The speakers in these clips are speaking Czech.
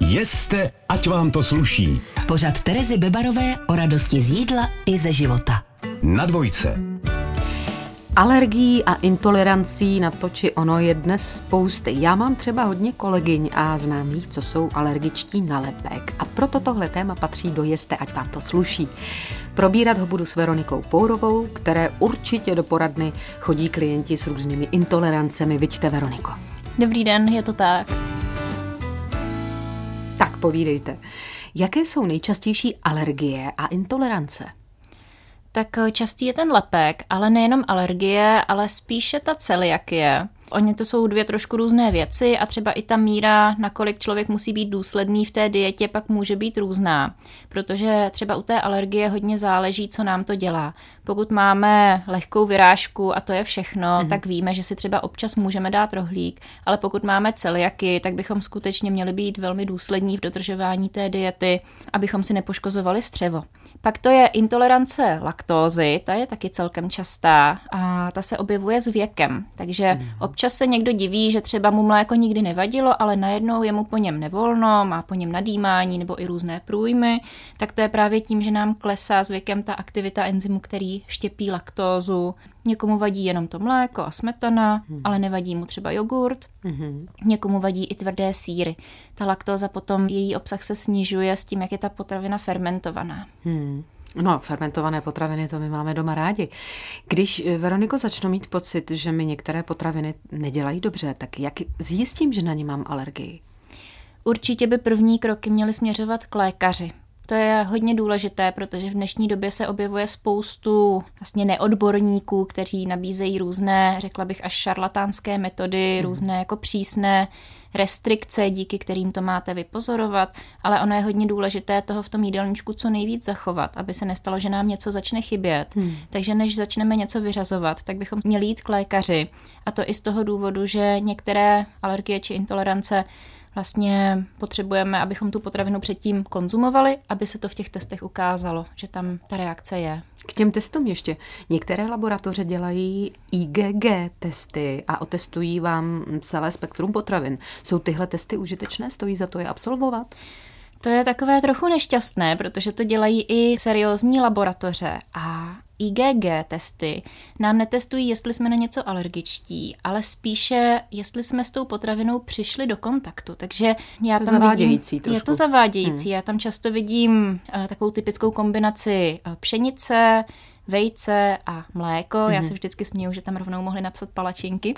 Jeste, ať vám to sluší. Pořad Terezy Bebarové o radosti z jídla i ze života. Na Dvojce. Alergií a intolerancí na to či ono je dnes spousty. Já mám třeba hodně kolegyň a známých, co jsou alergičtí na lepek. A proto tohle téma patří do Jeste, ať vám to sluší. Probírat ho budu s Veronikou Pourovou, které určitě do poradny chodí klienti s různými intolerancemi. Viďte, Veroniko. Dobrý den, je to tak. Tak povídejte, jaké jsou nejčastější alergie a intolerance? Tak častý je ten lepek, ale nejenom alergie, ale spíše ta celiakie. Oni to jsou dvě trošku různé věci a třeba i ta míra, nakolik člověk musí být důsledný v té dietě, pak může být různá. Protože třeba u té alergie hodně záleží, co nám to dělá. Pokud máme lehkou vyrážku a to je všechno, tak víme, že si třeba občas můžeme dát rohlík, ale pokud máme celiakii, tak bychom skutečně měli být velmi důslední v dodržování té diety, abychom si nepoškozovali střevo. Pak to je intolerance laktózy, ta je taky celkem častá a ta se objevuje s věkem, takže občas se někdo diví, že třeba mu mléko nikdy nevadilo, ale najednou je mu po něm nevolno, má po něm nadýmání nebo i různé průjmy, tak to je právě tím, že nám klesá s věkem ta aktivita enzymu, který štěpí laktózu. Někomu vadí jenom to mléko a smetana, ale nevadí mu třeba jogurt. Někomu vadí i tvrdé sýry. Ta laktóza potom, její obsah se snižuje s tím, jak je ta potravina fermentovaná. No, fermentované potraviny, to my máme doma rádi. Když, Veroniko, začnu mít pocit, že mi některé potraviny nedělají dobře, tak jak zjistím, že na ně mám alergii? Určitě by první kroky měly směřovat k lékaři. To je hodně důležité, protože v dnešní době se objevuje spoustu vlastně neodborníků, kteří nabízejí různé, řekla bych, až šarlatánské metody, různé jako přísné restrikce, díky kterým to máte vypozorovat, ale ono je hodně důležité toho v tom jídelníčku co nejvíc zachovat, aby se nestalo, že nám něco začne chybět. Takže než začneme něco vyřazovat, tak bychom měli jít k lékaři. A to i z toho důvodu, že některé alergie či intolerance vlastně potřebujeme, abychom tu potravinu předtím konzumovali, aby se to v těch testech ukázalo, že tam ta reakce je. K těm testům ještě. Některé laboratoře dělají IgG testy a otestují vám celé spektrum potravin. Jsou tyhle testy užitečné? Stojí za to je absolvovat? To je takové trochu nešťastné, protože to dělají i seriózní laboratoře a IgG testy nám netestují, jestli jsme na něco alergičtí, ale spíše, jestli jsme s tou potravinou přišli do kontaktu. Takže já tam zavádějící vidím, je to zavádějící. Já tam často vidím takovou typickou kombinaci pšenice, vejce a mléko. Já se vždycky směju, že tam rovnou mohli napsat palačinky.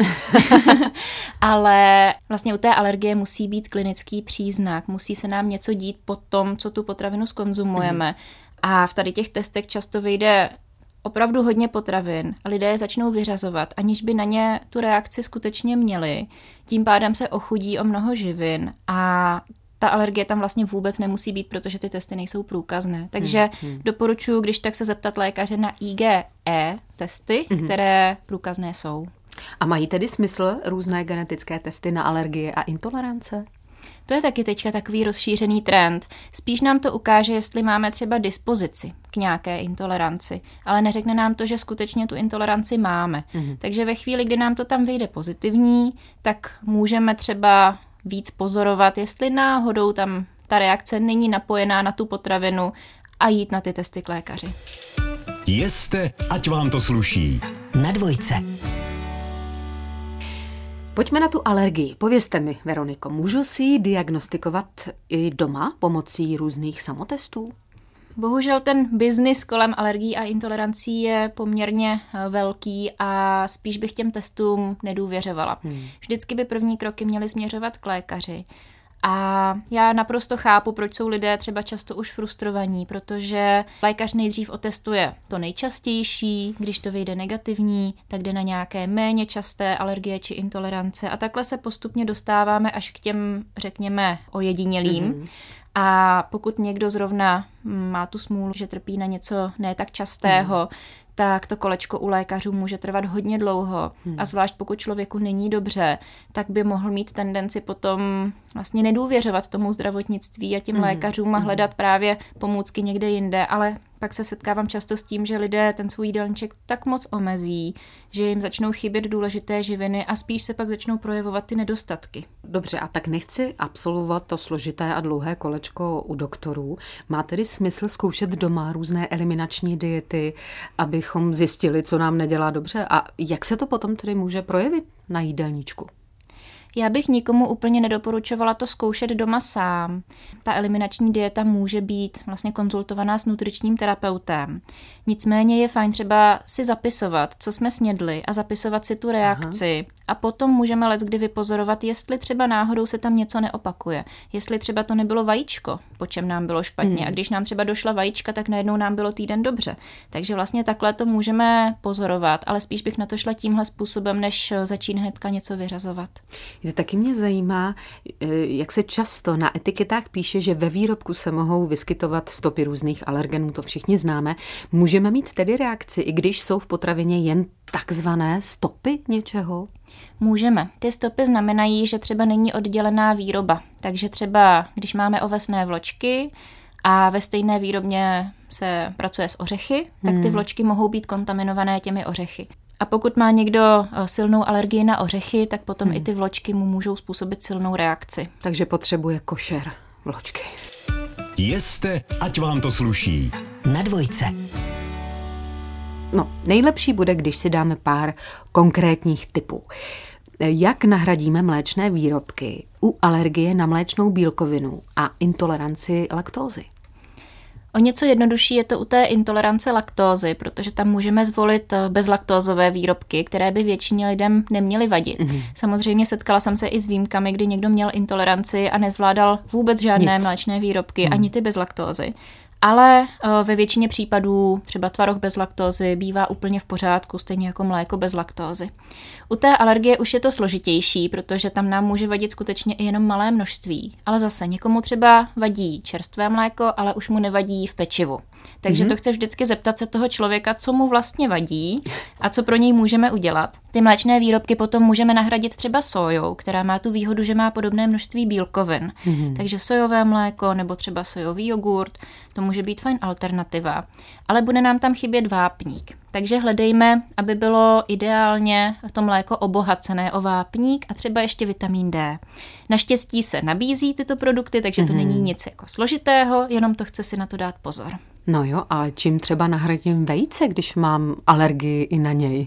Ale vlastně u té alergie musí být klinický příznak. Musí se nám něco dít po tom, co tu potravinu skonzumujeme. A v tady těch testech často vyjde opravdu hodně potravin a lidé je začnou vyřazovat, aniž by na ně tu reakci skutečně měli. Tím pádem se ochudí o mnoho živin a ta alergie tam vlastně vůbec nemusí být, protože ty testy nejsou průkazné. Takže doporučuji, když tak se zeptat lékaře na IgE testy, které průkazné jsou. A mají tedy smysl různé genetické testy na alergie a intolerance? To je taky teďka takový rozšířený trend. Spíš nám to ukáže, jestli máme třeba dispozici k nějaké intoleranci, ale neřekne nám to, že skutečně tu intoleranci máme. Takže ve chvíli, kdy nám to tam vyjde pozitivní, tak můžeme třeba víc pozorovat, jestli náhodou tam ta reakce není napojená na tu potravinu a jít na ty testy k lékaři. Jeste, ať vám to sluší. Na Dvojce. Pojďme na tu alergii. Povězte mi, Veroniko, můžu si ji diagnostikovat i doma pomocí různých samotestů? Bohužel ten biznis kolem alergií a intolerancí je poměrně velký a spíš bych těm testům nedůvěřovala. Vždycky by první kroky měly směřovat k lékaři. A já naprosto chápu, proč jsou lidé třeba často už frustrovaní, protože lékař nejdřív otestuje to nejčastější, když to vyjde negativní, tak jde na nějaké méně časté alergie či intolerance a takhle se postupně dostáváme až k těm, řekněme, ojedinělým. A pokud někdo zrovna má tu smůlu, že trpí na něco ne tak častého, tak to kolečko u lékařů může trvat hodně dlouho. A zvlášť pokud člověku není dobře, tak by mohl mít tendenci potom vlastně nedůvěřovat tomu zdravotnictví a těm lékařům a hledat právě pomůcky někde jinde. Ale Pak se setkávám často s tím, že lidé ten svůj jídelníček tak moc omezí, že jim začnou chybět důležité živiny a spíš se pak začnou projevovat ty nedostatky. Dobře, a tak nechci absolvovat to složité a dlouhé kolečko u doktorů. Má tedy smysl zkoušet doma různé eliminační diety, abychom zjistili, co nám nedělá dobře? A jak se to potom tedy může projevit na jídelníčku? Já bych nikomu úplně nedoporučovala to zkoušet doma sám. Ta eliminační dieta může být vlastně konzultovaná s nutričním terapeutem. Nicméně je fajn třeba si zapisovat, co jsme snědli a zapisovat si tu reakci. Aha. A potom můžeme leckdy vypozorovat, jestli třeba náhodou se tam něco neopakuje. Jestli třeba to nebylo vajíčko, po čem nám bylo špatně. A když nám třeba došla vajíčka, tak najednou nám bylo týden dobře. Takže vlastně takhle to můžeme pozorovat, ale spíš bych na to šla tímhle způsobem, než začít hnedka něco vyřazovat. Taky mě zajímá, jak se často na etiketách píše, že ve výrobku se mohou vyskytovat stopy různých alergenů, to všichni známe. Můžeme mít tedy reakci, i když jsou v potravině jen takzvané stopy něčeho? Můžeme. Ty stopy znamenají, že třeba není oddělená výroba. Takže třeba, když máme ovesné vločky a ve stejné výrobně se pracuje s ořechy, tak ty vločky mohou být kontaminované těmi ořechy. A pokud má někdo silnou alergii na ořechy, tak potom i ty vločky mu můžou způsobit silnou reakci. Takže potřebuje košer vločky. Jeste, ať vám to sluší. Na dvojce. No, nejlepší bude, když si dáme pár konkrétních tipů. Jak nahradíme mléčné výrobky u alergie na mléčnou bílkovinu a intoleranci laktózy? O něco jednodušší je to u té intolerance laktózy, protože tam můžeme zvolit bezlaktózové výrobky, které by většině lidem neměly vadit. Samozřejmě setkala jsem se i s výjimkami, kdy někdo měl intoleranci a nezvládal vůbec žádné mléčné výrobky, ani ty bez laktózy. Ale ve většině případů třeba tvaroh bez laktózy bývá úplně v pořádku, stejně jako mléko bez laktózy. U té alergie už je to složitější, protože tam nám může vadit skutečně i jenom malé množství. Ale zase někomu třeba vadí čerstvé mléko, ale už mu nevadí v pečivu. Takže to chce vždycky zeptat se toho člověka, co mu vlastně vadí a co pro něj můžeme udělat. Ty mléčné výrobky potom můžeme nahradit třeba sójou, která má tu výhodu, že má podobné množství bílkovin. Takže sojové mléko nebo třeba sojový jogurt, to může být fajn alternativa. Ale bude nám tam chybět vápník. Takže hledejme, aby bylo ideálně to mléko obohacené o vápník a třeba ještě vitamin D. Naštěstí se nabízí tyto produkty, takže to není nic jako složitého, jenom to chce si na to dát pozor. No jo, ale čím třeba nahradím vejce, když mám alergii i na něj?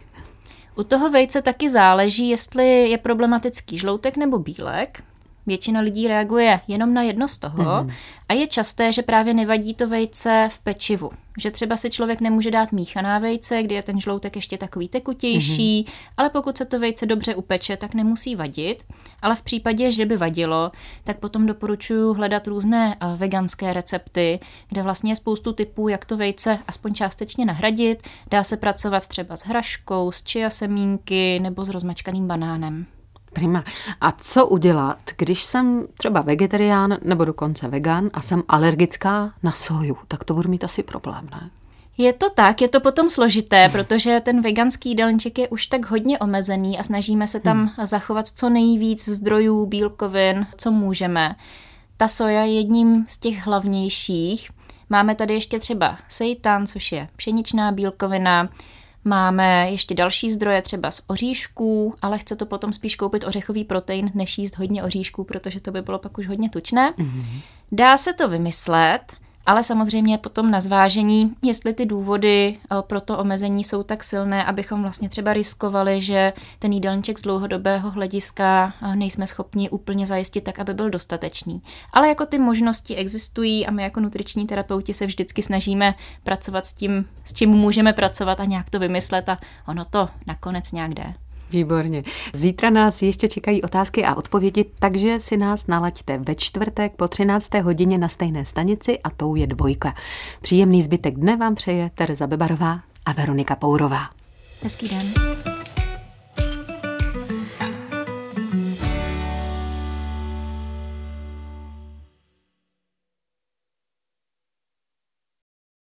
U toho vejce taky záleží, jestli je problematický žloutek nebo bílek. Většina lidí reaguje jenom na jedno z toho a je časté, že právě nevadí to vejce v pečivu. Že třeba si člověk nemůže dát míchaná vejce, kdy je ten žloutek ještě takový tekutější, ale pokud se to vejce dobře upeče, tak nemusí vadit. Ale v případě, že by vadilo, tak potom doporučuji hledat různé veganské recepty, kde vlastně je spoustu typů, jak to vejce aspoň částečně nahradit. Dá se pracovat třeba s hraškou, s chia semínky nebo s rozmačkaným banánem. Prima. A co udělat, když jsem třeba vegetarián nebo dokonce vegan a jsem alergická na soju? Tak to budu mít asi problém, ne? Je to tak, je to potom složité, protože ten veganský jídelníček je už tak hodně omezený a snažíme se tam zachovat co nejvíc zdrojů, bílkovin, co můžeme. Ta soja je jedním z těch hlavnějších. Máme tady ještě třeba seitan, což je pšeničná bílkovina. Máme ještě další zdroje třeba z oříšků, ale chce to potom spíš koupit ořechový protein, než jíst hodně oříšků, protože to by bylo pak už hodně tučné. Dá se to vymyslet, ale samozřejmě potom na zvážení, jestli ty důvody pro to omezení jsou tak silné, abychom vlastně třeba riskovali, že ten jídelníček z dlouhodobého hlediska nejsme schopni úplně zajistit tak, aby byl dostatečný. Ale jako ty možnosti existují a my jako nutriční terapeuti se vždycky snažíme pracovat s tím, s čím můžeme pracovat a nějak to vymyslet a ono to nakonec nějak jde. Výborně. Zítra nás ještě čekají otázky a odpovědi, takže si nás nalaďte ve čtvrtek po 13. hodině na stejné stanici a tou je Dvojka. Příjemný zbytek dne vám přeje Tereza Bebarová a Veronika Pourová. Hezký den.